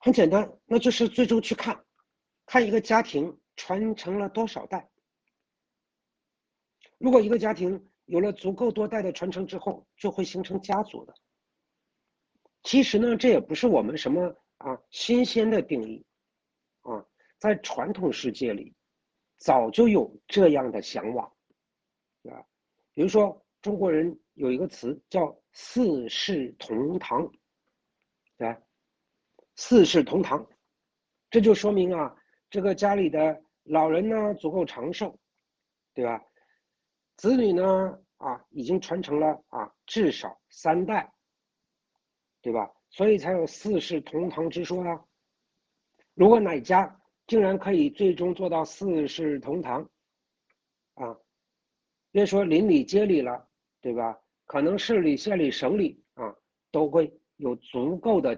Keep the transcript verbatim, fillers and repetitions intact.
很简单，那就是最终去看，看一个家庭传承了多少代。如果一个家庭有了足够多代的传承之后，就会形成家族的。其实呢，这也不是我们什么啊新鲜的定义啊，在传统世界里，早就有这样的向往，啊，比如说中国人有一个词叫四世同堂，对吧？四世同堂，这就说明啊，这个家里的老人呢足够长寿，对吧？子女呢啊已经传承了啊至少三代，对吧？所以才有四世同堂之说啊。如果哪家竟然可以最终做到四世同堂啊，别说邻里街里了，对吧？可能市里、县里、省里啊，都会有足够的